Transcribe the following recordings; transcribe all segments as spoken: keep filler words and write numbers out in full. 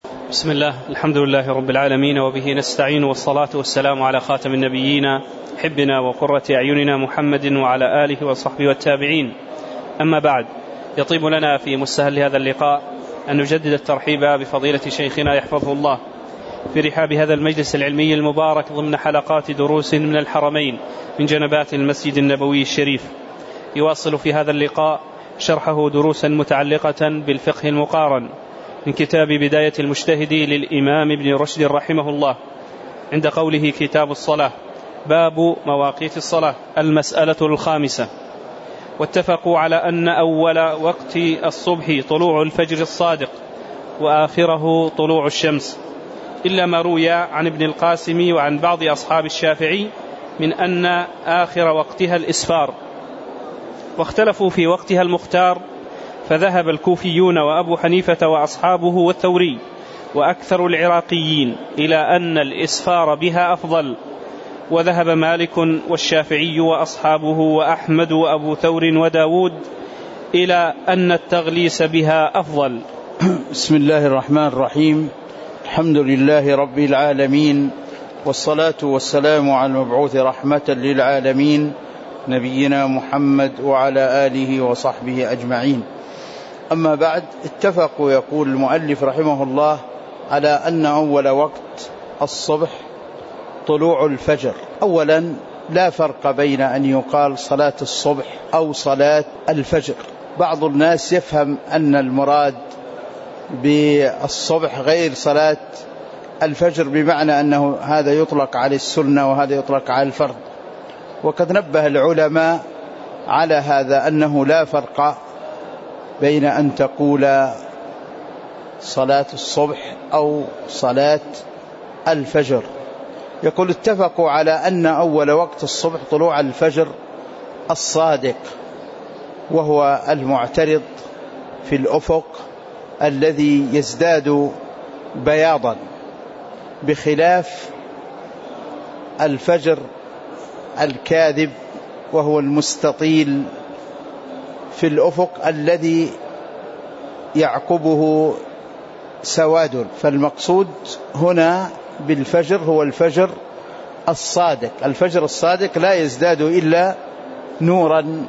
بسم الله، الحمد لله رب العالمين، وبه نستعين، والصلاة والسلام على خاتم النبيين حبنا وقرة أعيننا محمد وعلى آله وصحبه والتابعين. أما بعد، يطيب لنا في مستهل هذا اللقاء أن نجدد الترحيب بفضيلة شيخنا يحفظه الله في رحاب هذا المجلس العلمي المبارك ضمن حلقات دروس من الحرمين من جنبات المسجد النبوي الشريف. يواصل في هذا اللقاء شرحه دروسا متعلقة بالفقه المقارن من كتاب بداية المجتهد للإمام ابن رشد رحمه الله، عند قوله كتاب الصلاة، باب مواقيت الصلاة، المسألة الخامسة. واتفقوا على أن أول وقت الصبح طلوع الفجر الصادق، وآخره طلوع الشمس، إلا ما روي عن ابن القاسم وعن بعض أصحاب الشافعي من أن آخر وقتها الإسفار، واختلفوا في وقتها المختار، فذهب الكوفيون وأبو حنيفة وأصحابه والثوري وأكثر العراقيين إلى أن الإسفار بها أفضل، وذهب مالك والشافعي وأصحابه وأحمد وأبو ثور وداود إلى أن التغليس بها أفضل. بسم الله الرحمن الرحيم، الحمد لله رب العالمين، والصلاة والسلام على المبعوث رحمة للعالمين نبينا محمد وعلى آله وصحبه أجمعين. أما بعد، اتفقوا يقول المؤلف رحمه الله على أن أول وقت الصبح طلوع الفجر. أولا، لا فرق بين أن يقال صلاة الصبح أو صلاة الفجر. بعض الناس يفهم أن المراد بالصبح غير صلاة الفجر، بمعنى أنه هذا يطلق على السنة وهذا يطلق على الفرض، وقد نبه العلماء على هذا أنه لا فرق بين أن تقول صلاة الصبح أو صلاة الفجر. يقول اتفقوا على أن أول وقت الصبح طلوع الفجر الصادق، وهو المعترض في الأفق الذي يزداد بياضا، بخلاف الفجر الكاذب وهو المستطيل في الأفق الذي يعقبه سواد. فالمقصود هنا بالفجر هو الفجر الصادق. الفجر الصادق لا يزداد إلا نورا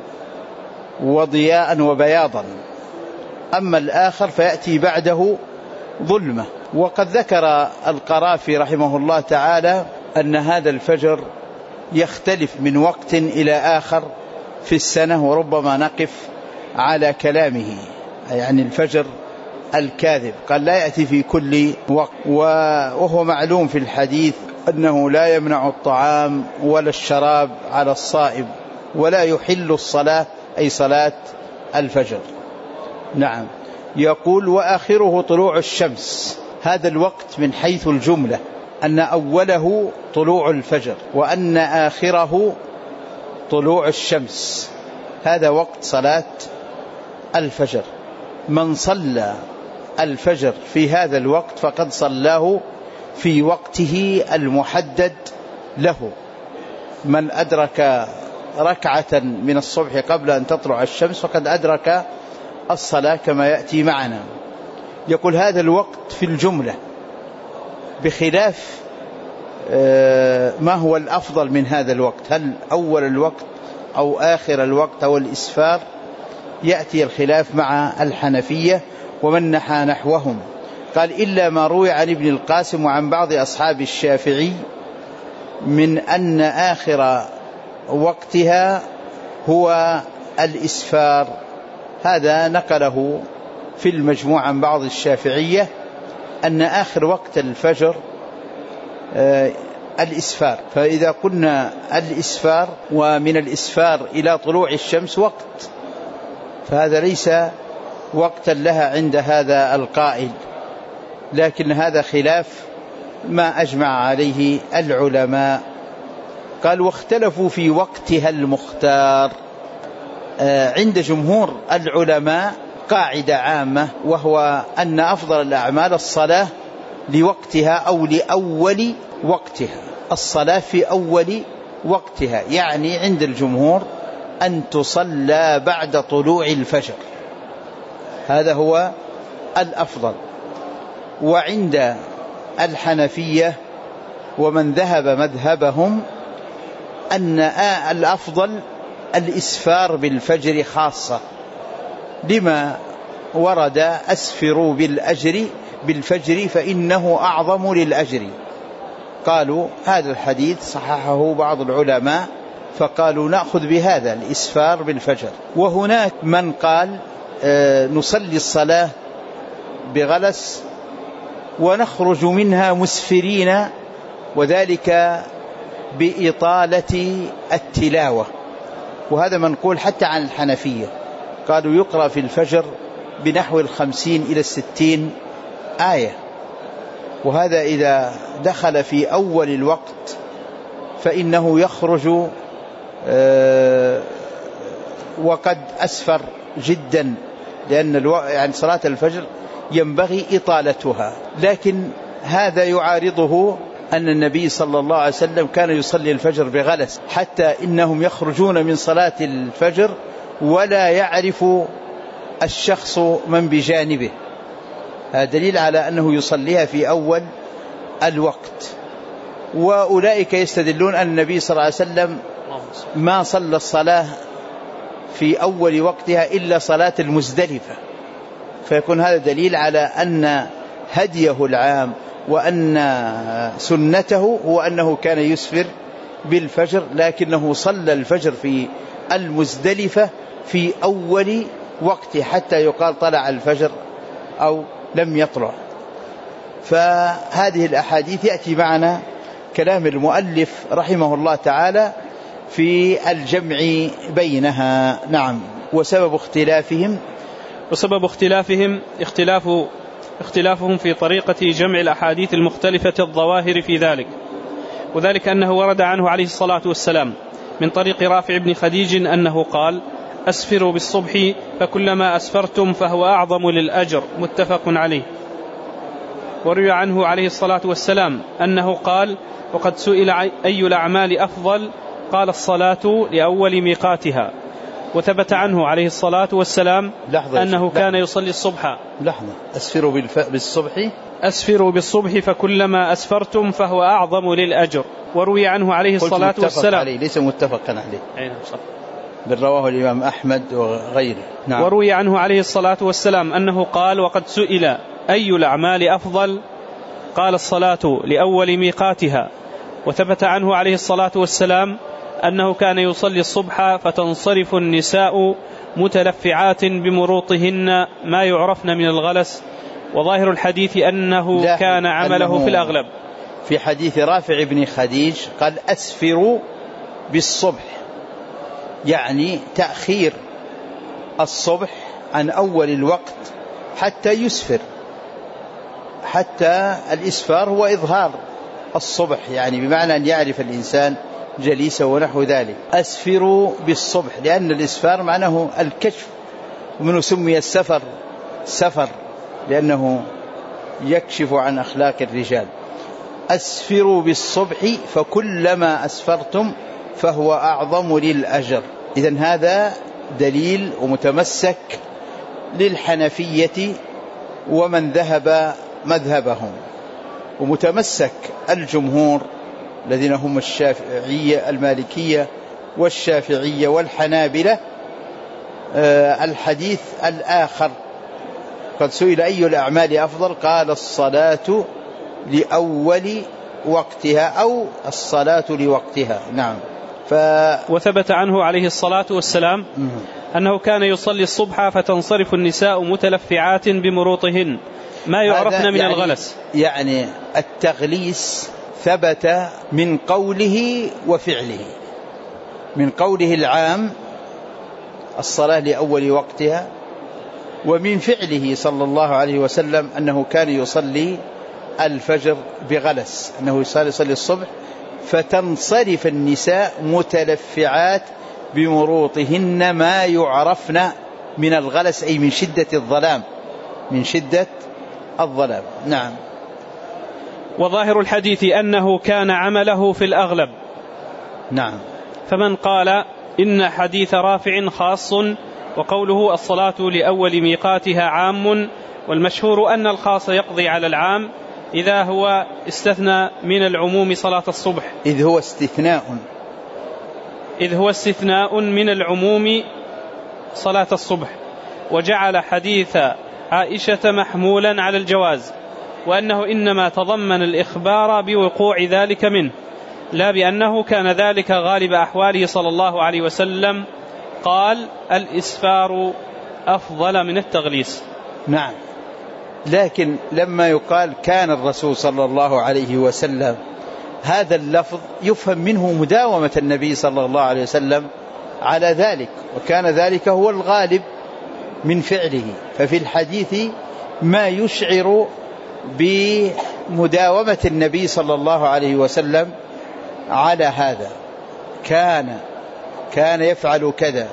وضياء وبياضا، أما الآخر فيأتي بعده ظلمة. وقد ذكر القرافي رحمه الله تعالى أن هذا الفجر يختلف من وقت إلى آخر في السنة، وربما نقف على كلامه، يعني الفجر الكاذب قال لا يأتي في كل وقت، وهو معلوم في الحديث أنه لا يمنع الطعام ولا الشراب على الصائم، ولا يحل الصلاة أي صلاة الفجر. نعم. يقول وآخره طلوع الشمس. هذا الوقت من حيث الجملة أن أوله طلوع الفجر وأن آخره طلوع الشمس، هذا وقت صلاة الفجر. من صلى الفجر في هذا الوقت فقد صلاه في وقته المحدد له. من أدرك ركعة من الصبح قبل أن تطلع الشمس فقد أدرك الصلاة كما يأتي معنا. يقول هذا الوقت في الجملة، بخلاف ما هو الأفضل من هذا الوقت، هل أول الوقت أو آخر الوقت أو الإسفار، يأتي الخلاف مع الحنفية ومن نحى نحوهم. قال إلا ما روي عن ابن القاسم وعن بعض أصحاب الشافعي من أن آخر وقتها هو الإسفار. هذا نقله في المجموع عن بعض الشافعية أن آخر وقت الفجر آه الإسفار. فإذا قلنا الإسفار ومن الإسفار إلى طلوع الشمس وقت، فهذا ليس وقتا لها عند هذا القائل، لكن هذا خلاف ما أجمع عليه العلماء. قال واختلفوا في وقتها المختار. آه عند جمهور العلماء قاعدة عامة، وهو أن أفضل الأعمال الصلاة لوقتها أو لأول وقتها، الصلاة في أول وقتها، يعني عند الجمهور أن تصلى بعد طلوع الفجر، هذا هو الأفضل. وعند الحنفية ومن ذهب مذهبهم أن الأفضل الإسفار بالفجر خاصة، لما ورد أسفروا بالأجر بالفجر فإنه أعظم للأجر. قالوا هذا الحديث صححه بعض العلماء، فقالوا نأخذ بهذا الإسفار بالفجر. وهناك من قال آه نصلي الصلاة بغلس ونخرج منها مسفرين، وذلك بإطالة التلاوة، وهذا منقول حتى عن الحنفية، قالوا يقرأ في الفجر بنحو الخمسين إلى الستين آية، وهذا إذا دخل في أول الوقت فإنه يخرج آه وقد أسفر جدا، لأن الو... يعني صلاة الفجر ينبغي إطالتها. لكن هذا يعارضه أن النبي صلى الله عليه وسلم كان يصلي الفجر بغلس، حتى إنهم يخرجون من صلاة الفجر ولا يعرف الشخص من بجانبه، هذا دليل على أنه يصليها في أول الوقت. وأولئك يستدلون أن النبي صلى الله عليه وسلم ما صلى الصلاة في أول وقتها إلا صلاة المزدلفة، فيكون هذا دليل على أن هديه العام وأن سنته هو أنه كان يسفر بالفجر، لكنه صلى الفجر في المزدلفة في أول وقت حتى يقال طلع الفجر أو لم يطلع. فهذه الأحاديث يأتي معنا كلام المؤلف رحمه الله تعالى في الجمع بينها. نعم. وسبب اختلافهم وسبب اختلافهم اختلاف اختلافهم في طريقة جمع الأحاديث المختلفة الظواهر في ذلك، وذلك أنه ورد عنه عليه الصلاة والسلام من طريق رافع بن خديج أنه قال أسفروا بالصبح فكلما أسفرتم فهو أعظم للأجر، متفق عليه. وروي عنه عليه الصلاة والسلام أنه قال وقد سئل أي الأعمال أفضل قال الصلاة لأول ميقاتها. وثبت عنه عليه الصلاة والسلام أنه كان يصلي الصبح. لحظة، أسفروا بالصبح أسفروا بالصبح فكلما أسفرتم فهو أعظم للأجر. وروي عنه عليه الصلاة والسلام عليه ليس متفقا عليه، أين صح بل رواه الإمام أحمد وغيره. نعم. وروي عنه عليه الصلاة والسلام أنه قال وقد سئل أي الأعمال أفضل قال الصلاة لأول ميقاتها. وثبت عنه عليه الصلاة والسلام أنه كان يصلي الصبح فتنصرف النساء متلفعات بمروطهن ما يعرفن من الغلس. وظاهر الحديث أنه كان عمله في الأغلب. في حديث رافع بن خديج قال أسفروا بالصبح، يعني تأخير الصبح عن أول الوقت حتى يسفر، حتى الإسفار هو إظهار الصبح، يعني بمعنى أن يعرف الإنسان جليسه ونحو ذلك. أسفروا بالصبح لأن الإسفار معناه الكشف، ومنه سمي السفر سفر لأنه يكشف عن أخلاق الرجال. أسفروا بالصبح فكلما أسفرتم فهو أعظم للأجر. إذن هذا دليل ومتمسك للحنفية ومن ذهب مذهبهم، ومتمسك الجمهور الذين هم الشافعية المالكية والشافعية والحنابلة الحديث الآخر قد سئل أي الأعمال أفضل قال الصلاة لأول وقتها أو الصلاة لوقتها. نعم. ف... وثبت عنه عليه الصلاة والسلام أنه كان يصلي الصبح فتنصرف النساء متلفعات بمروطهن ما يعرفن من يعني الغلس. يعني التغليس ثبت من قوله وفعله، من قوله العام الصلاة لأول وقتها، ومن فعله صلى الله عليه وسلم أنه كان يصلي الفجر بغلس، أنه يصلي الصبح فتنصرف النساء متلفعات بمروطهن ما يعرفن من الغلس، أي من شدة الظلام، من شدة الظلام. نعم. وظاهر الحديث أنه كان عمله في الأغلب. نعم. فمن قال إن حديث رافع خاص وقوله الصلاة لأول ميقاتها عام والمشهور أن الخاص يقضي على العام إذا هو استثنى من العموم صلاة الصبح إذ هو استثناء إذ هو استثناء من العموم صلاة الصبح، وجعل حديث عائشة محمولا على الجواز، وأنه إنما تضمن الإخبار بوقوع ذلك منه، لا بأنه كان ذلك غالب أحواله صلى الله عليه وسلم. قال: الإسفار أفضل من التغليس. نعم، لكن لما يقال كان الرسول صلى الله عليه وسلم، هذا اللفظ يفهم منه مداومة النبي صلى الله عليه وسلم على ذلك، وكان ذلك هو الغالب من فعله. ففي الحديث ما يشعر بمداومة النبي صلى الله عليه وسلم على هذا، كان كان يفعل كذا.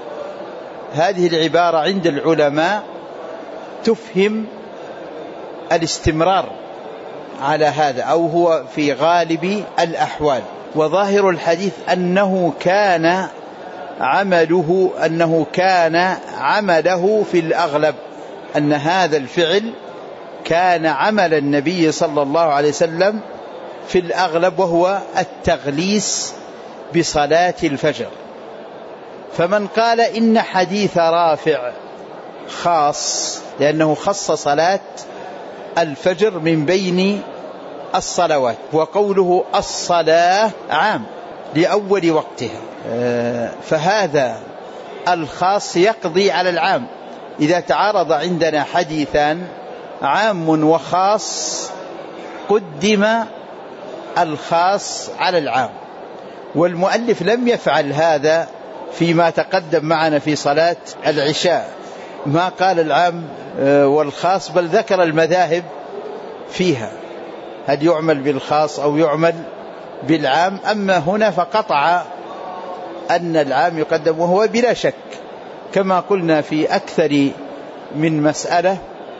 هذه العبارة عند العلماء تفهم الاستمرار على هذا، أو هو في غالب الأحوال. وظاهر الحديث أنه كان عمله أنه كان عمله في الأغلب، أن هذا الفعل كان عمل النبي صلى الله عليه وسلم في الأغلب، وهو التغليس بصلاة الفجر. فمن قال إن حديث رافع خاص لأنه خص صلاة الفجر من بين الصلوات، وقوله الصلاة عام لأول وقتها، فهذا الخاص يقضي على العام. إذا تعارض عندنا حديثان عام وخاص قدم الخاص على العام، والمؤلف لم يفعل هذا فيما تقدم معنا في صلاة العشاء، ما قال العام والخاص، بل ذكر المذاهب فيها، هل يعمل بالخاص أو يعمل بالعام. أما هنا فقطع أن العام يقدم، وهو بلا شك كما قلنا في أكثر من مسألة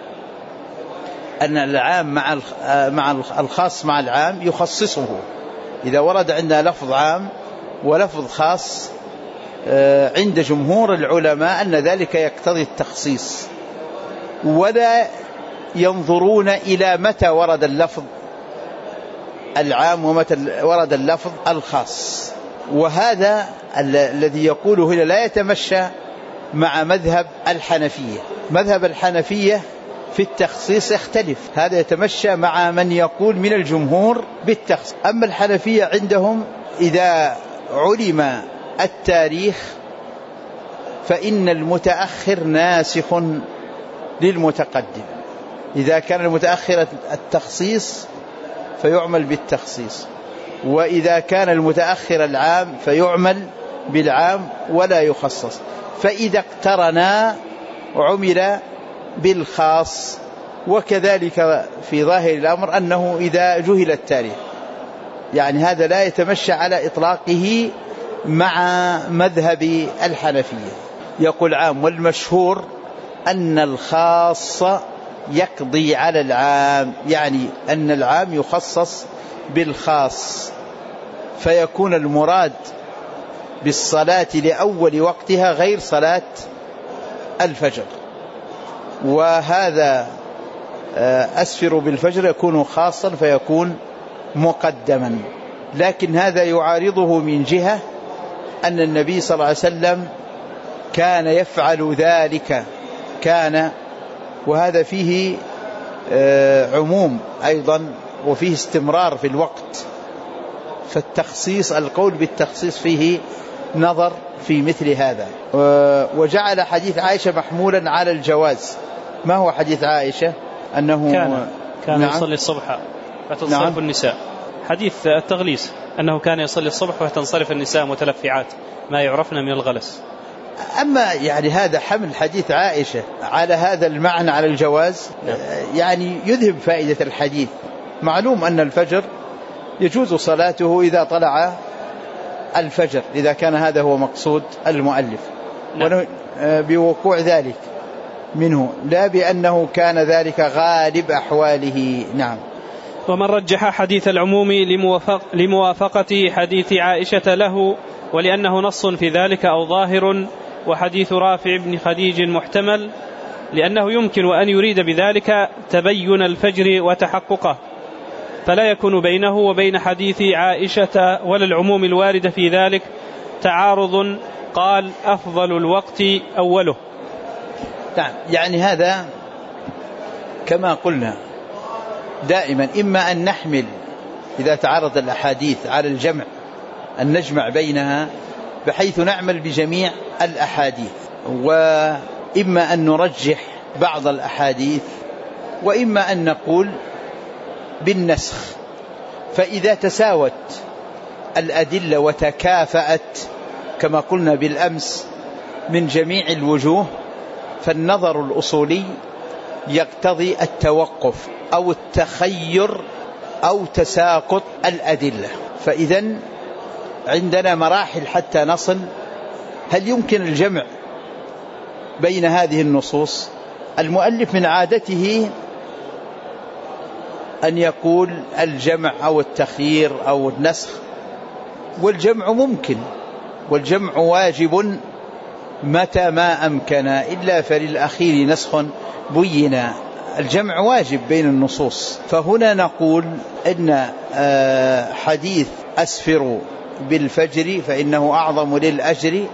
أن العام مع مع الخاص مع العام يخصصه. إذا ورد عندنا لفظ عام ولفظ خاص عند جمهور العلماء أن ذلك يقتضي التخصيص، ولا ينظرون إلى متى ورد اللفظ العام ومتى ورد اللفظ الخاص. وهذا الذي يقوله هنا لا يتمشى مع مذهب الحنفية. مذهب الحنفية في التخصيص يختلف، هذا يتمشى مع من يقول من الجمهور بالتخصيص. أما الحنفية عندهم إذا علم التاريخ فإن المتأخر ناسخ للمتقدم. إذا كان المتأخر التخصيص فيعمل بالتخصيص، وإذا كان المتأخر العام فيعمل بالعام ولا يخصص. فإذا اقترنا عمل بالخاص. وكذلك في ظاهر الأمر أنه إذا جهل التاريخ، يعني هذا لا يتمشى على إطلاقه مع مذهب الحنفية. يقول عام، والمشهور أن الخاص يقضي على العام، يعني أن العام يخصص بالخاص، فيكون المراد بالصلاة لأول وقتها غير صلاة الفجر. وهذا أسفر بالفجر يكون خاصا فيكون مقدما. لكن هذا يعارضه من جهة أن النبي صلى الله عليه وسلم كان يفعل ذلك، كان، وهذا فيه عموم أيضا وفيه استمرار في الوقت. فالتخصيص، القول بالتخصيص فيه نظر في مثل هذا. وجعل حديث عائشة محمولا على الجواز. ما هو حديث عائشة؟ أنه كان, كان نعم يصلي الصبح فتنصرف نعم النساء. حديث التغليس أنه كان يصلي الصبح وتنصرف النساء متلفعات ما يعرفن من الغلس. أما يعني هذا حمل حديث عائشة على هذا المعنى على الجواز نعم. يعني يذهب فائدة الحديث. معلوم أن الفجر يجوز صلاته إذا طلع الفجر، إذا كان هذا هو مقصود المؤلف نعم. بوقوع ذلك منه، لا بأنه كان ذلك غالب أحواله. نعم. ومن رجح حديث العموم لموافق لموافقة حديث عائشة له ولأنه نص في ذلك أو ظاهر، وحديث رافع بن خديج محتمل، لأنه يمكن أن يريد بذلك تبين الفجر وتحققه، فلا يكون بينه وبين حديث عائشة ولا العموم الوارد في ذلك تعارض. قال أفضل الوقت أوله. نعم، يعني هذا كما قلنا دائما، إما أن نحمل إذا تعارض الأحاديث على الجمع، أن نجمع بينها بحيث نعمل بجميع الأحاديث، وإما أن نرجح بعض الأحاديث، وإما أن نقول بالنسخ. فإذا تساوت الأدلة وتكافأت كما قلنا بالأمس من جميع الوجوه، فالنظر الأصولي يقتضي التوقف أو التخير أو تساقط الأدلة. فإذن عندنا مراحل حتى نصل هل يمكن الجمع بين هذه النصوص. المؤلف من عادته أن يقول الجمع أو التخيير أو النسخ، والجمع ممكن، والجمع واجب متى ما أمكن، إلا فللأخير نسخ بين. الجمع واجب بين النصوص. فهنا نقول إن حديث أسفروا بالفجر فإنه أعظم للأجر،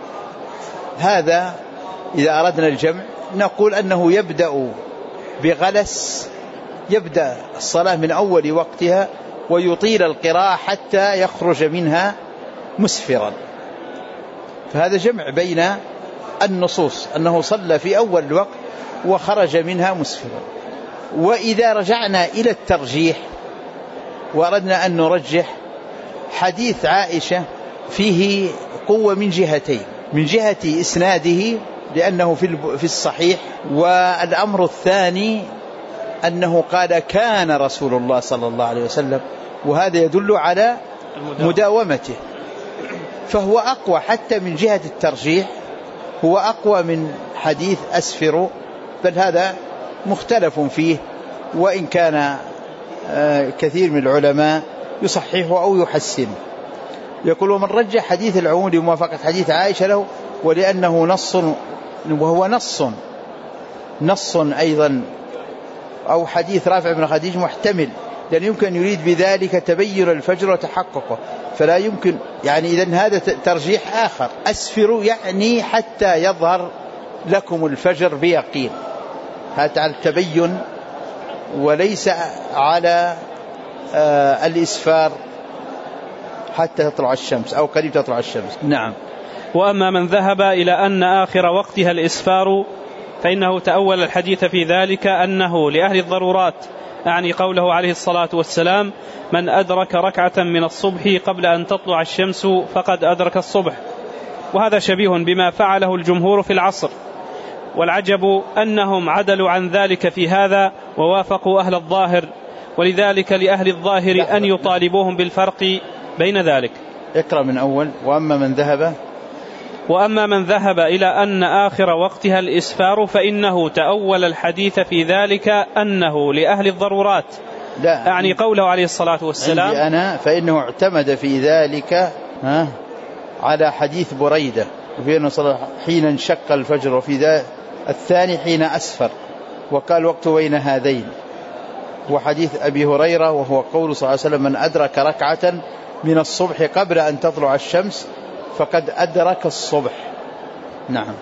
هذا إذا أردنا الجمع نقول أنه يبدأ بغلس، يبدأ الصلاة من أول وقتها ويطيل القراءة حتى يخرج منها مسفرا. فهذا جمع بين النصوص، أنه صلى في أول الوقت وخرج منها مسفرا. وإذا رجعنا إلى الترجيح وأردنا أن نرجح، حديث عائشة فيه قوة من جهتين: من جهة إسناده لأنه في الصحيح، والأمر الثاني أنه قال كان رسول الله صلى الله عليه وسلم، وهذا يدل على مداومته، فهو أقوى حتى من جهة الترجيح، هو أقوى من حديث أسفر. بل هذا مختلف فيه، وإن كان كثير من العلماء يصححه أو يحسنه. يقول: ومن رجح حديث العموم لموافقة حديث عائشة له، ولأنه نص، وهو نص نص أيضا، أو حديث رافع بن خديج محتمل، لأن يمكن أن يريد بذلك تبين الفجر وتحققه، فلا يمكن، يعني إذن هذا ترجيح آخر. أسفروا يعني حتى يظهر لكم الفجر بيقين، هذا على التبين وليس على آه الإسفار حتى تطلع الشمس أو قريب تطلع الشمس. نعم. وأما من ذهب إلى أن آخر وقتها الإسفار فإنه تأول الحديث في ذلك أنه لأهل الضرورات، أعني قوله عليه الصلاة والسلام: من أدرك ركعة من الصبح قبل أن تطلع الشمس فقد أدرك الصبح. وهذا شبيه بما فعله الجمهور في العصر، والعجب أنهم عدلوا عن ذلك في هذا ووافقوا أهل الظاهر، ولذلك لأهل الظاهر أن يطالبوهم بالفرق بين ذلك. اقرأ من أول: وأما من ذهب وأما من ذهب إلى أن آخر وقتها الإسفار فإنه تأول الحديث في ذلك أنه لأهل الضرورات، لا أعني قوله عليه الصلاة والسلام أنا فإنه اعتمد في ذلك ها على حديث بريدة وفيه صلى حين انشق الفجر، وفي ذا الثاني حين أسفر، وقال وقت بين هذين، وحديث أبي هريرة وهو قول صلى الله عليه وسلم: من أدرك ركعة من الصبح قبل أن تطلع الشمس فقد أدرك الصبح. نعم.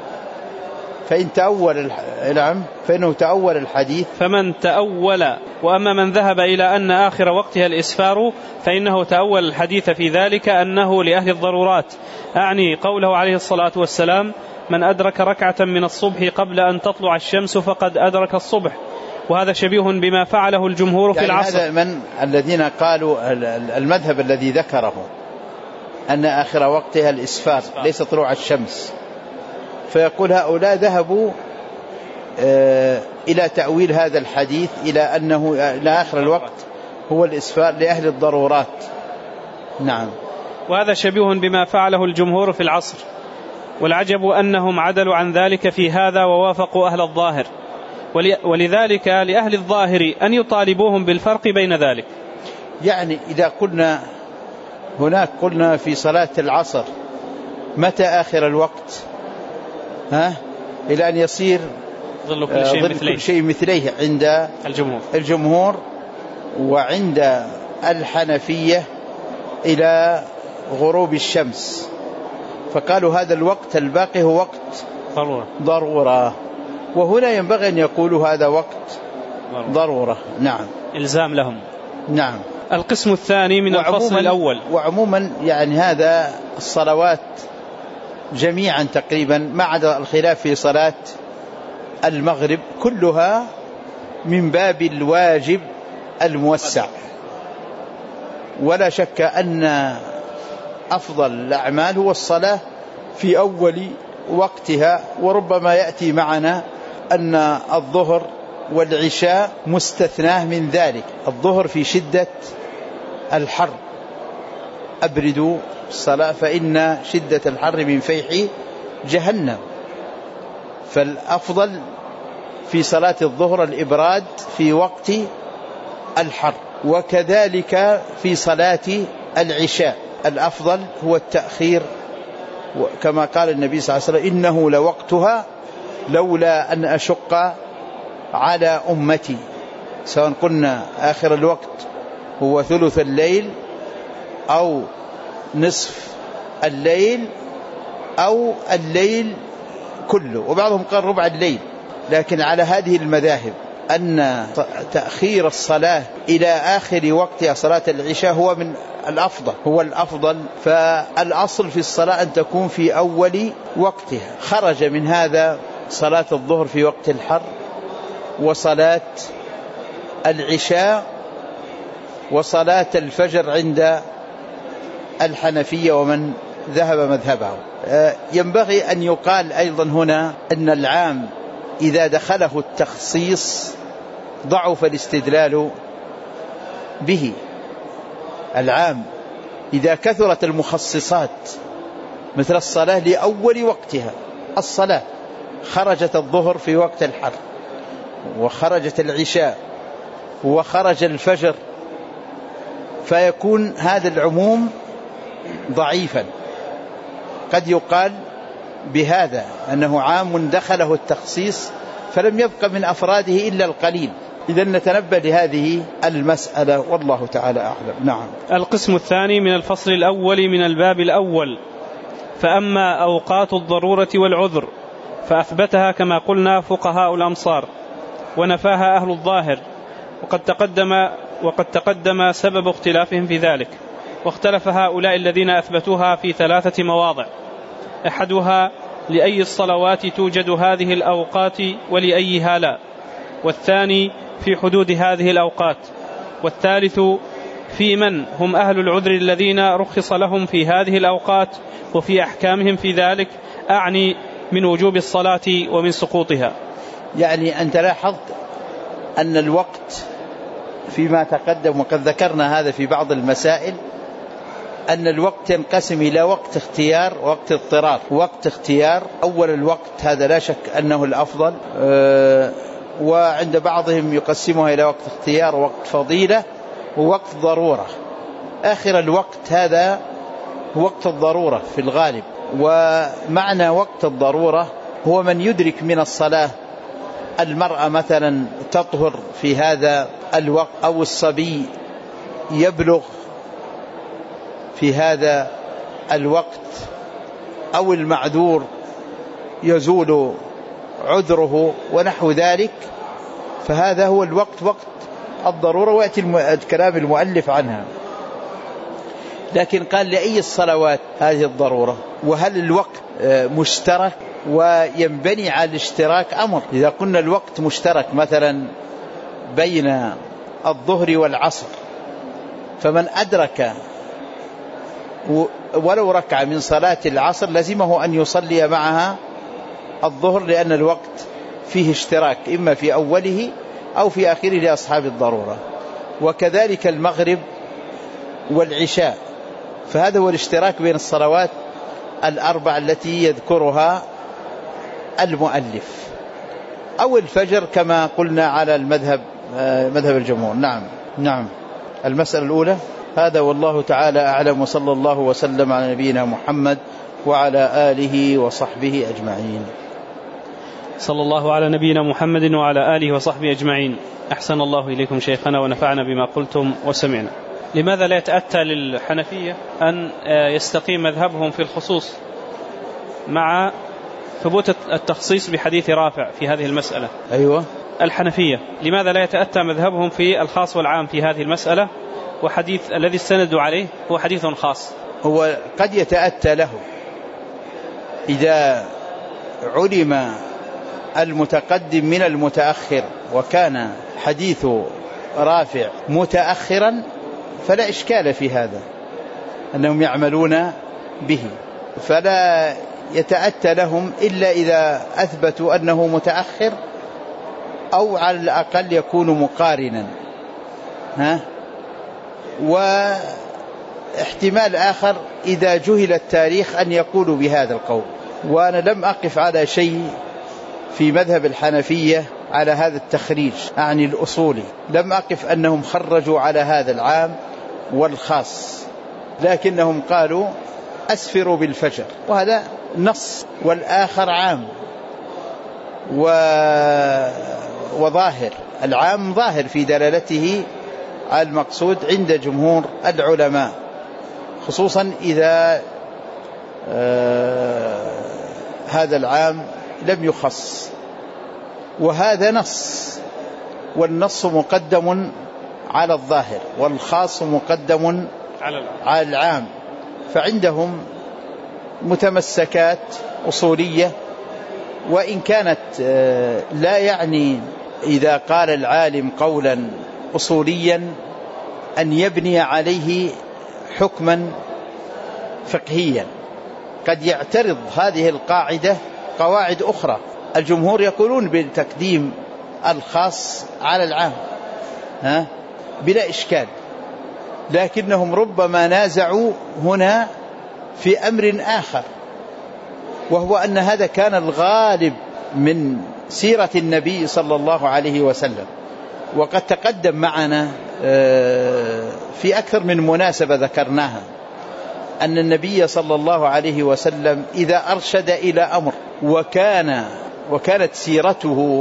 فإن تأول نعم فإنه تأول الحديث فمن تأول. وأما من ذهب إلى أن آخر وقتها الإسفار فإنه تأول الحديث في ذلك أنه لأهل الضرورات، أعني قوله عليه الصلاة والسلام: من أدرك ركعة من الصبح قبل أن تطلع الشمس فقد أدرك الصبح. وهذا شبيه بما فعله الجمهور يعني في العصر. هذا من الذين قالوا المذهب الذي ذكره أن آخر وقتها الإسفار ليس طلوع الشمس، فيقول هؤلاء ذهبوا إلى تأويل هذا الحديث إلى أنه إلى آخر الوقت هو الإسفار لأهل الضرورات. نعم. وهذا شبيه بما فعله الجمهور في العصر، والعجب أنهم عدلوا عن ذلك في هذا ووافقوا أهل الظاهر، ولذلك لأهل الظاهر أن يطالبوهم بالفرق بين ذلك. يعني إذا قلنا هناك قلنا في صلاة العصر متى آخر الوقت ها إلى أن يصير ظل كل شيء, ظل كل شيء مثليه عند الجمهور. الجمهور وعند الحنفية إلى غروب الشمس، فقالوا هذا الوقت الباقي هو وقت ضرورة, ضرورة. وهنا ينبغي أن يقولوا هذا وقت ضرورة, ضرورة. نعم، إلزام لهم. نعم. القسم الثاني من الفصل الأول. وعموما يعني هذا الصلوات جميعا تقريبا ما عدا الخلاف في صلاة المغرب كلها من باب الواجب الموسع، ولا شك أن أفضل الأعمال هو الصلاة في أول وقتها. وربما يأتي معنا أن الظهر والعشاء مستثناه من ذلك. الظهر في شدة الحر، أبردوا الصلاة فإن شدة الحر من فيح جهنم، فالأفضل في صلاة الظهر الإبراد في وقت الحر. وكذلك في صلاة العشاء الأفضل هو التأخير، كما قال النبي صلى الله عليه وسلم إنه لوقتها لولا أن أشق على أمتي، سواء قلنا آخر الوقت هو ثلث الليل أو نصف الليل أو الليل كله، وبعضهم قال ربع الليل. لكن على هذه المذاهب أن تأخير الصلاة إلى آخر وقتها صلاة العشاء هو من الأفضل هو الأفضل فالأصل في الصلاة أن تكون في أول وقتها. خرج من هذا صلاة الظهر في وقت الحر، وصلاة العشاء، وصلاة الفجر عند الحنفية ومن ذهب مذهبه. ينبغي أن يقال أيضا هنا أن العام إذا دخله التخصيص ضعف الاستدلال به. العام إذا كثرت المخصصات مثل الصلاة لأول وقتها، الصلاة خرجت الظهر في وقت الحر، وخرجت العشاء، وخرج الفجر، فيكون هذا العموم ضعيفا. قد يقال بهذا أنه عام دخله التخصيص فلم يبق من أفراده إلا القليل. إذن نتنبه لهذه المسألة والله تعالى أعلم. نعم. القسم الثاني من الفصل الأول من الباب الأول. فأما أوقات الضرورة والعذر فأثبتها كما قلنا فقهاء الأمصار، ونفاها أهل الظاهر، وقد تقدم وقد تقدم سبب اختلافهم في ذلك. واختلف هؤلاء الذين أثبتوها في ثلاثة مواضع: أحدها لأي الصلوات توجد هذه الأوقات ولأيها لا، والثاني في حدود هذه الأوقات، والثالث في من هم أهل العذر الذين رخص لهم في هذه الأوقات وفي أحكامهم في ذلك، أعني من وجوب الصلاة ومن سقوطها. يعني أنت لاحظت أن الوقت فيما تقدم، وقد ذكرنا هذا في بعض المسائل، أن الوقت ينقسم إلى وقت اختيار ووقت اضطرار. وقت اختيار أول الوقت هذا لا شك أنه الأفضل، أه وعند بعضهم يقسمها إلى وقت اختيار ووقت فضيلة ووقت ضرورة. آخر الوقت هذا هو وقت الضرورة في الغالب. ومعنى وقت الضرورة هو من يدرك من الصلاة، المرأة مثلا تطهر في هذا الوقت، أو الصبي يبلغ في هذا الوقت، أو المعذور يزول عذره ونحو ذلك، فهذا هو الوقت وقت الضرورة، ويأتي الكلام المؤلف عنها. لكن قال لأي الصلوات هذه الضرورة، وهل الوقت مشترك وينبني على الاشتراك أمر. إذا قلنا الوقت مشترك مثلا بين الظهر والعصر، فمن أدرك ولو ركعة من صلاة العصر لزمه أن يصلي معها الظهر، لأن الوقت فيه اشتراك إما في أوله أو في آخره لأصحاب الضرورة. وكذلك المغرب والعشاء، فهذا هو الاشتراك بين الصلوات الأربع التي يذكرها المؤلف، أو الفجر كما قلنا على المذهب مذهب الجمهور. نعم. نعم. المسألة الأولى هذا، والله تعالى أعلم، وصلى الله وسلم على نبينا محمد وعلى آله وصحبه أجمعين. صلى الله على نبينا محمد وعلى آله وصحبه أجمعين. أحسن الله إليكم شيخنا ونفعنا بما قلتم وسمعنا. لماذا لا يتأتى للحنفية أن يستقيم مذهبهم في الخصوص مع ثبوت التخصيص بحديث رافع في هذه المسألة؟ أيوة. الحنفية لماذا لا يتأتى مذهبهم في الخاص والعام في هذه المسألة، وحديث الذي استندوا عليه هو حديث خاص؟ هو قد يتأتى له إذا علم المتقدم من المتأخر وكان حديث رافع متأخرا فلا إشكال في هذا، أنهم يعملون به، فلا يتأتى لهم إلا إذا أثبتوا أنه متأخر أو على الأقل يكون مقارنا. ها؟ واحتمال آخر إذا جهل التاريخ أن يقولوا بهذا القول. وأنا لم أقف على شيء في مذهب الحنفية على هذا التخريج، أعني الأصولي، لم أقف أنهم خرجوا على هذا العام والخاص، لكنهم قالوا أسفروا بالفجر، وهذا نص، والآخر عام وظاهر. العام ظاهر في دلالته على المقصود عند جمهور العلماء، خصوصا إذا آه هذا العام لم يخص، وهذا نص، والنص مقدم على الظاهر والخاص مقدم على العام. فعندهم متمسكات أصولية، وإن كانت لا يعني إذا قال العالم قولا أصوليا أن يبني عليه حكما فقهيا، قد يعترض هذه القاعدة قواعد أخرى. الجمهور يقولون بتقديم الخاص على العام، ها؟ بلا إشكال، لكنهم ربما نازعوا هنا في أمر آخر، وهو أن هذا كان الغالب من سيرة النبي صلى الله عليه وسلم. وقد تقدم معنا في أكثر من مناسبة ذكرناها أن النبي صلى الله عليه وسلم إذا أرشد إلى أمر وكان وكانت سيرته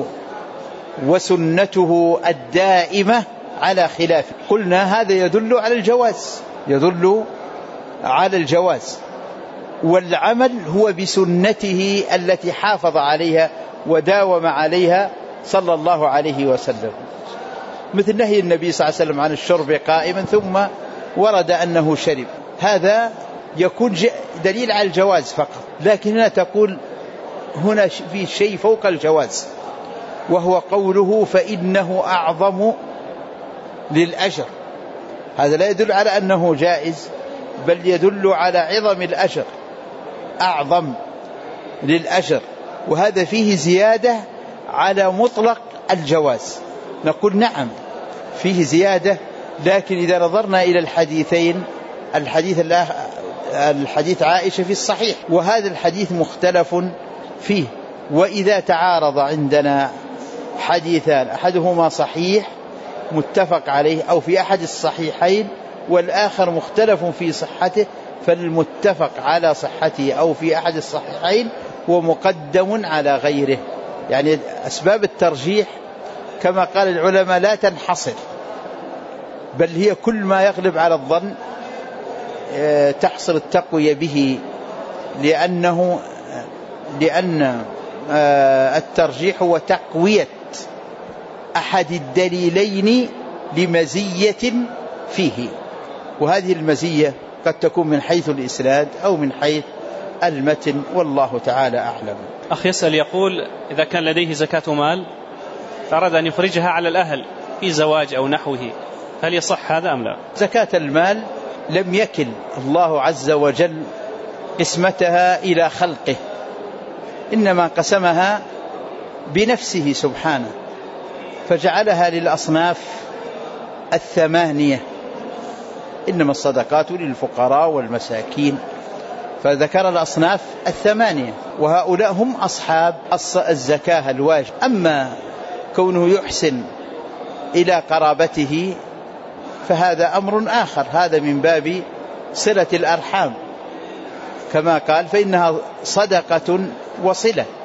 وسنته الدائمة على خلافه، قلنا هذا يدل على الجواز، يدل على الجواز، والعمل هو بسنته التي حافظ عليها وداوم عليها صلى الله عليه وسلم، مثل نهي النبي صلى الله عليه وسلم عن الشرب قائما ثم ورد أنه شرب، هذا يكون دليل على الجواز فقط. لكن هنا تقول هنا في شيء فوق الجواز، وهو قوله فإنه أعظم للأجر. هذا لا يدل على أنه جائز، بل يدل على عظم الأجر، أعظم للأجر، وهذا فيه زيادة على مطلق الجواز. نقول نعم فيه زيادة، لكن إذا نظرنا إلى الحديثين، الحديث الحديث عائشة في الصحيح، وهذا الحديث مختلف فيه، وإذا تعارض عندنا حديثان أحدهما صحيح متفق عليه أو في أحد الصحيحين والآخر مختلف في صحته، فالمتفق على صحته أو في أحد الصحيحين ومقدم على غيره. يعني أسباب الترجيح كما قال العلماء لا تنحصر، بل هي كل ما يغلب على الظن تحصل التقوية به، لأنه لأن الترجيح هو تقوية أحد الدليلين لمزية فيه، وهذه المزية قد تكون من حيث الإسناد أو من حيث المتن، والله تعالى أعلم. أخ يسأل يقول إذا كان لديه زكاة مال فأراد أن يخرجها على الأهل في زواج أو نحوه، هل يصح هذا أم لا؟ زكاة المال لم يكل الله عز وجل قسمتها إلى خلقه، إنما قسمها بنفسه سبحانه، فجعلها للأصناف الثمانية، إنما الصدقات للفقراء والمساكين، فذكر الأصناف الثمانية، وهؤلاء هم أصحاب الزكاة الواجب. أما كونه يحسن إلى قرابته فهذا أمر آخر، هذا من باب صلة الأرحام، كما قال فإنها صدقة وصلة،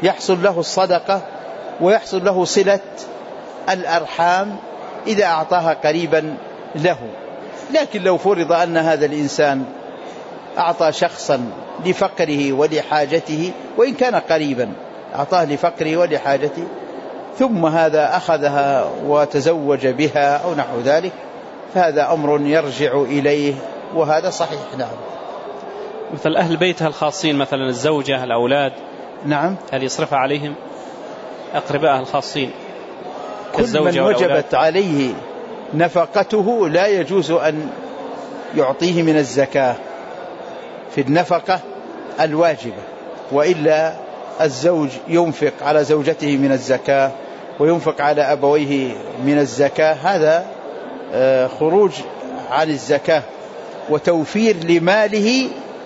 يحصل له الصدقة ويحصل له صلة الأرحام إذا أعطاها قريبا له. لكن لو فرض أن هذا الإنسان أعطى شخصا لفقره ولحاجته، وإن كان قريبا أعطاه لفقره ولحاجته، ثم هذا أخذها وتزوج بها أو نحو ذلك، فهذا أمر يرجع إليه، وهذا صحيح. نعم. مثل أهل بيتها الخاصين، مثلا الزوجة، الأولاد، نعم، هل يصرفها عليهم؟ أقربائها الخاصين كل من وجبت عليه نفقته لا يجوز أن يعطيه من الزكاة في النفقة الواجبة، وإلا الزوج ينفق على زوجته من الزكاة وينفق على أبويه من الزكاة، هذا خروج عن الزكاة وتوفير لماله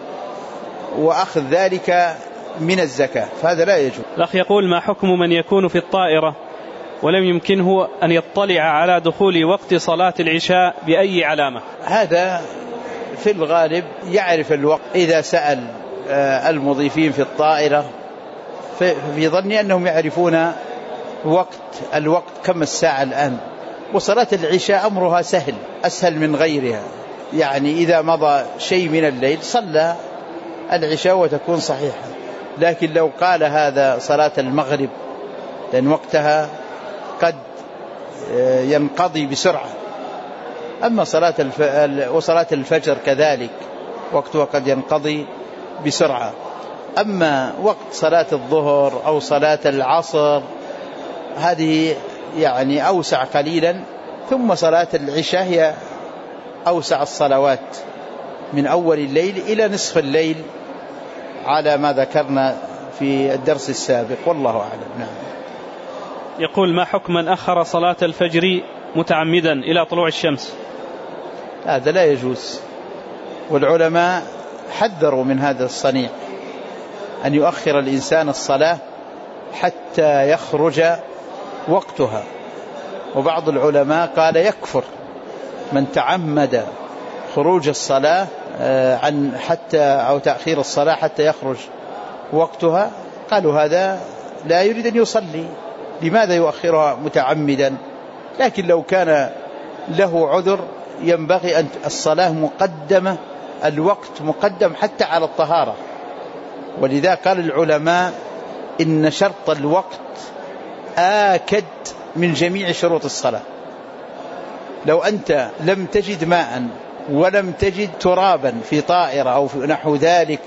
وأخذ ذلك من الزكاة، فهذا لا يجوز. الأخ يقول: ما حكم من يكون في الطائرة ولم يمكنه أن يطلع على دخول وقت صلاة العشاء بأي علامة؟ هذا في الغالب يعرف الوقت، إذا سأل المضيفين في الطائرة في ظني أنهم يعرفون وقت الوقت كم الساعة الآن. وصلاة العشاء أمرها سهل، أسهل من غيرها، يعني إذا مضى شيء من الليل صلى العشاء وتكون صحيحة. لكن لو قال هذا صلاة المغرب لأن وقتها قد ينقضي بسرعة، أما صلاة الف... وصلاة الفجر كذلك وقتها قد ينقضي بسرعة. أما وقت صلاة الظهر أو صلاة العصر هذه يعني أوسع قليلا، ثم صلاة العشاء هي أوسع الصلوات من أول الليل إلى نصف الليل على ما ذكرنا في الدرس السابق، والله أعلم. نعم. يقول: ما حكم من أخر صلاة الفجر متعمدا إلى طلوع الشمس؟ هذا لا يجوز، والعلماء حذروا من هذا الصنيع، أن يؤخر الإنسان الصلاة حتى يخرج وقتها. وبعض العلماء قال يكفر من تعمد خروج الصلاة عن حتى أو تأخير الصلاة حتى يخرج وقتها، قالوا هذا لا يريد أن يصلي، لماذا يؤخرها متعمدا؟ لكن لو كان له عذر ينبغي أن الصلاة مقدمة، الوقت مقدم حتى على الطهارة. ولذا قال العلماء إن شرط الوقت آكد من جميع شروط الصلاة. لو أنت لم تجد ماء ولم تجد ترابا في طائرة أو في نحو ذلك،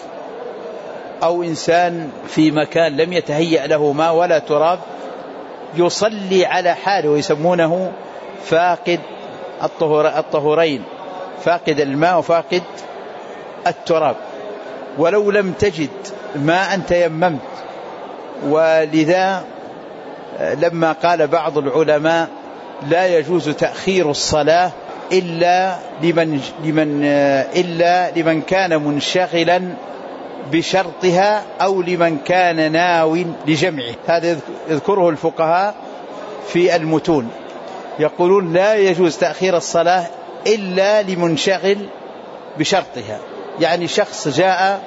أو إنسان في مكان لم يتهيأ له ماء ولا تراب، يصلي على حاله، ويسمونه فاقد الطهورين، فاقد الماء وفاقد التراب. ولو لم تجد ماء تيممت. ولذا لما قال بعض العلماء لا يجوز تأخير الصلاة إلا لمن, لمن, إلا لمن كان منشغلا بشرطها أو لمن كان ناو لجمعه، هذا يذكره الفقهاء في المتون، يقولون لا يجوز تأخير الصلاة إلا لمنشغل بشرطها. يعني شخص جاء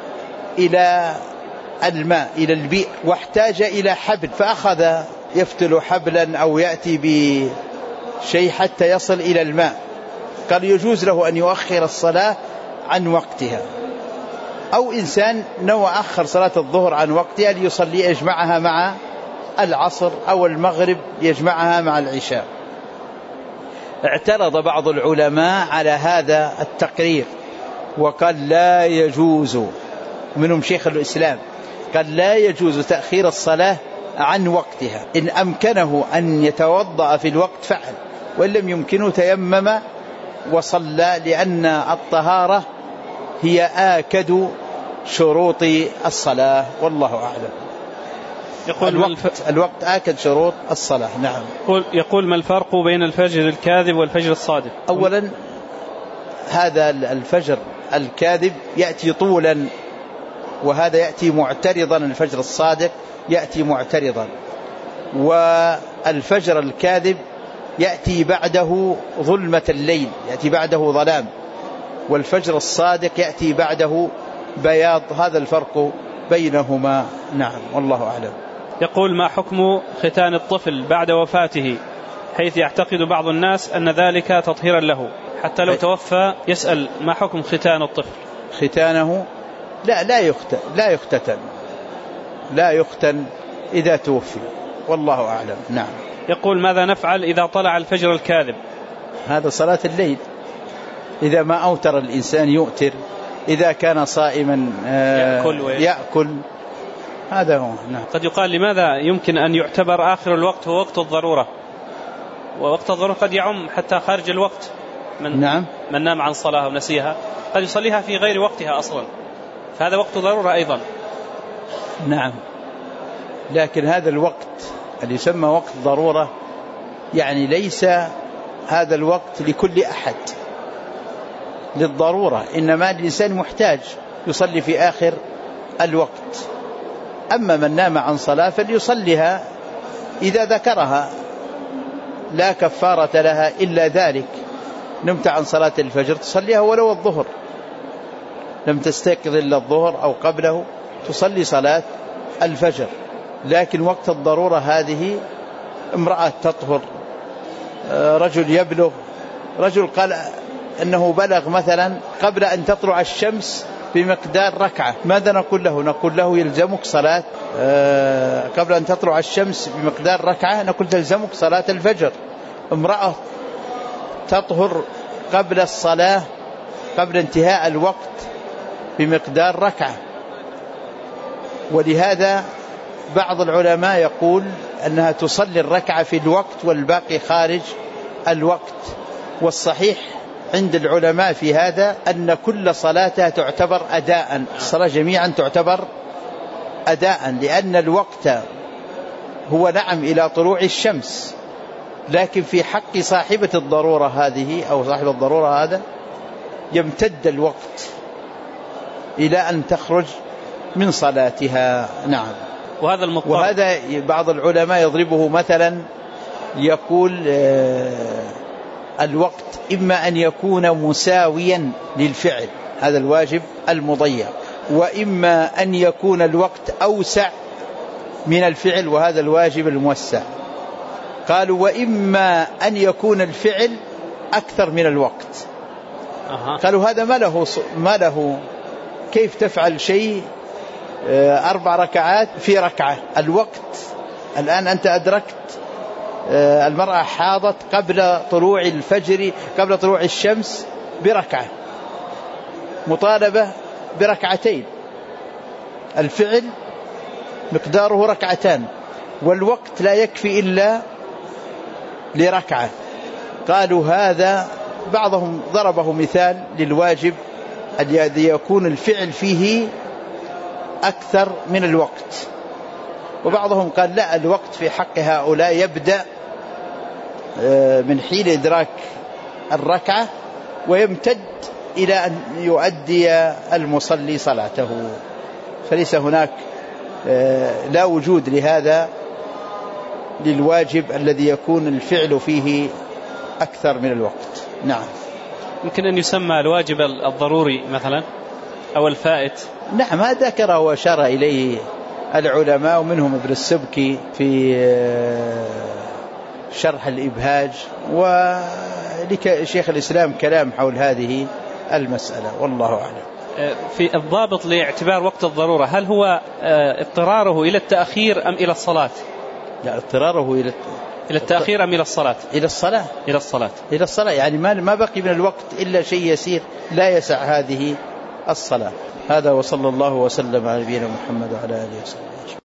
إلى الماء إلى البئر واحتاج إلى حبل، فأخذ يفتل حبلا أو يأتي بشيء حتى يصل إلى الماء، قال يجوز له أن يؤخر الصلاة عن وقتها. أو إنسان نوى أخر صلاة الظهر عن وقتها ليصلي يجمعها مع العصر، أو المغرب يجمعها مع العشاء. اعترض بعض العلماء على هذا التقرير وقال لا يجوز، منهم شيخ الإسلام، قال لا يجوز تأخير الصلاة عن وقتها، إن أمكنه أن يتوضأ في الوقت فعل، وإن لم يمكنه تيمم وصلى، لأن الطهارة هي آكد شروط الصلاة، والله أعلم. يقول الوقت, الوقت آكد شروط الصلاة. نعم. يقول, يقول ما الفرق بين الفجر الكاذب والفجر الصادق؟ أولا هذا الفجر الكاذب يأتي طولا، وهذا يأتي معترضا، الفجر الصادق يأتي معترضا. والفجر الكاذب يأتي بعده ظلمة الليل، يأتي بعده ظلام، والفجر الصادق يأتي بعده بياض. هذا الفرق بينهما. نعم والله أعلم. يقول: ما حكم ختان الطفل بعد وفاته، حيث يعتقد بعض الناس أن ذلك تطهيرا له حتى لو توفى؟ يسأل: ما حكم ختان الطفل؟ ختانه لا لا يختن لا يختتن لا يختن إذا توفي، والله أعلم. نعم. يقول: ماذا نفعل إذا طلع الفجر الكاذب؟ هذا صلاة الليل، إذا ما أوتر الإنسان يؤتر، إذا كان صائما يأكل, يأكل، هذا هو. نعم. قد يقال: لماذا يمكن أن يعتبر آخر الوقت هو وقت الضرورة، ووقت الضرورة قد يعم حتى خارج الوقت؟ من, نعم. من نام عن صلاة ونسيها قد يصليها في غير وقتها أصلا، فهذا وقت ضرورة أيضا. نعم، لكن هذا الوقت اللي يسمى وقت ضرورة يعني ليس هذا الوقت لكل أحد للضرورة، إنما الإنسان محتاج يصلي في آخر الوقت. أما من نام عن صلاة فليصليها إذا ذكرها، لا كفارة لها إلا ذلك. نمت عن صلاة الفجر تصليها ولو الظهر، لم تستيقظ إلا الظهر أو قبله تصلي صلاة الفجر. لكن وقت الضرورة هذه امرأة تطهر، رجل يبلغ، رجل قال أنه بلغ مثلا قبل أن تطلع الشمس بمقدار ركعة، ماذا نقول له؟ نقول له يلزمك صلاة قبل أن تطلع الشمس بمقدار ركعة، نقول تلزمك صلاة الفجر. امرأة تطهر قبل الصلاة قبل انتهاء الوقت بمقدار ركعة. ولهذا بعض العلماء يقول أنها تصلي الركعة في الوقت والباقي خارج الوقت. والصحيح عند العلماء في هذا أن كل صلاتها تعتبر أداء، الصلاة جميعا تعتبر أداء، لأن الوقت هو نعم إلى طلوع الشمس، لكن في حق صاحبة الضرورة هذه أو صاحب الضرورة هذا يمتد الوقت إلى أن تخرج من صلاتها. نعم. وهذا المضطر، وهذا بعض العلماء يضربه مثلا، يقول الوقت إما أن يكون مساويا للفعل، هذا الواجب المضيق، وإما أن يكون الوقت أوسع من الفعل، وهذا الواجب الموسع. قالوا وإما أن يكون الفعل أكثر من الوقت. أه. قالوا هذا ما له, ما له كيف تفعل شيء أربع ركعات في ركعة؟ الوقت الآن أنت أدركت المرأة حاضت قبل طلوع الفجر قبل طلوع الشمس بركعة، مطالبة بركعتين، الفعل مقداره ركعتان والوقت لا يكفي إلا لركعة. قالوا هذا بعضهم ضربه مثال للواجب الذي يكون الفعل فيه أكثر من الوقت، وبعضهم قال لا، الوقت في حق هؤلاء يبدأ من حين إدراك الركعة ويمتد إلى أن يؤدي المصلي صلاته، فليس هناك لا وجود لهذا للواجب الذي يكون الفعل فيه أكثر من الوقت. نعم. يمكن أن يسمى الواجب الضروري مثلا أو الفائت. نعم، هذا ذكره وأشار إليه العلماء، ومنهم ابن السبكي في شرح الإبهاج، ولشيخ الإسلام كلام حول هذه المسألة، والله أعلم. في الضابط لاعتبار وقت الضرورة، هل هو اضطراره إلى التأخير أم إلى الصلاة؟ لا، اضطراره إلى إلى التأخير أم إلى الصلاة؟ إلى الصلاة. إلى الصلاة. إلى الصلاة، يعني ما ما بقي من الوقت إلا شيء يسير لا يسع هذه الصلاة. هذا وصلى الله وسلم على نبينا محمد وعلى آله وصحبه.